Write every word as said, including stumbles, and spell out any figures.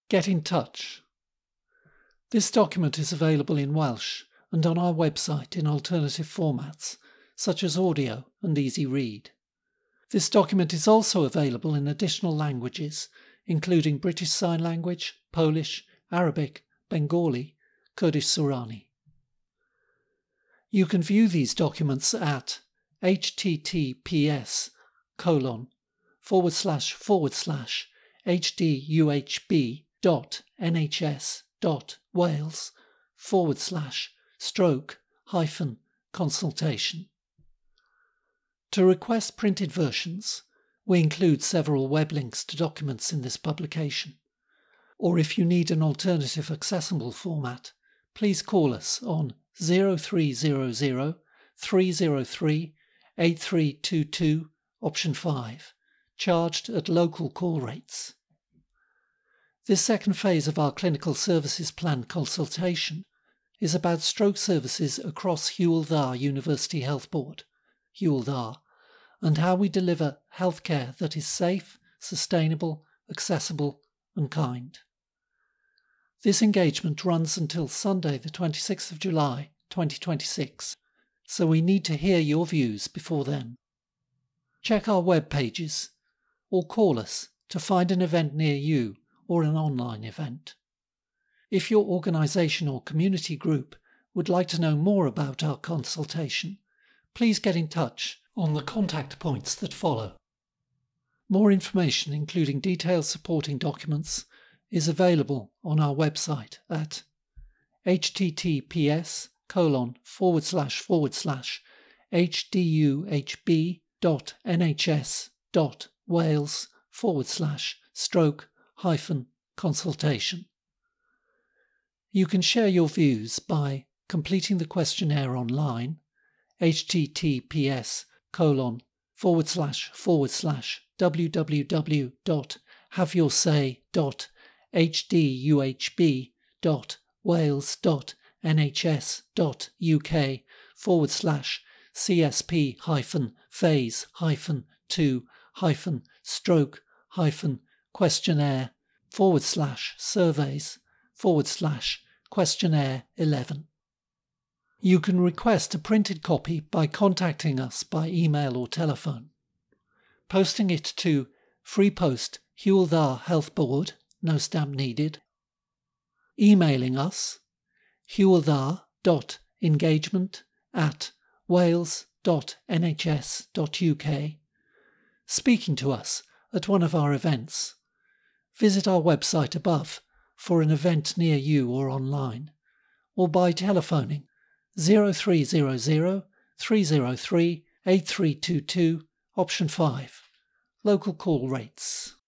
Get in touch. This document is available in Welsh and on our website in alternative formats, such as audio and easy read. This document is also available in additional languages, including British Sign Language, Polish, Arabic, Bengali, Kurdish Sorani. You can view these documents at https colon forward slash forward slash hduhb dot nhs dot wales forward slash stroke hyphen consultation. To request printed versions, we include several web links to documents in this publication. Or if you need an alternative accessible format, please call us on zero three zero zero three zero three eight three two two option five, charged at local call rates. This second phase of our Clinical Services Plan consultation is about stroke services across Hywel Dda University Health Board, Hywel Dda, and how we deliver healthcare that is safe, sustainable, accessible and kind. This engagement runs until Sunday the twenty-sixth of July twenty twenty-six, so we need to hear your views before then. Check our web pages or call us to find an event near you or an online event. If your organisation or community group would like to know more about our consultation, please get in touch on the contact points that follow. More information, including detailed supporting documents, is available on our website at https colon forward slash forward slash hduhb dot nhs dot wales forward slash stroke hyphen consultation. You can share your views by completing the questionnaire online, https colon forward slash forward slash www dot haveyoursay dot hduhb dot wales dot nhs dot uk forward slash csp hyphen phase hyphen two hyphen stroke hyphen questionnaire forward slash surveys forward slash questionnaire eleven. You can request a printed copy by contacting us by email or telephone, posting it to Free Post Hywel Dda Health Board, no stamp needed, emailing us hywelda dot engagement at wales dot nhs dot uk, speaking to us at one of our events. Visit our website above for an event near you or online, or by telephoning zero three zero zero three zero three eight three two two option five, local call rates.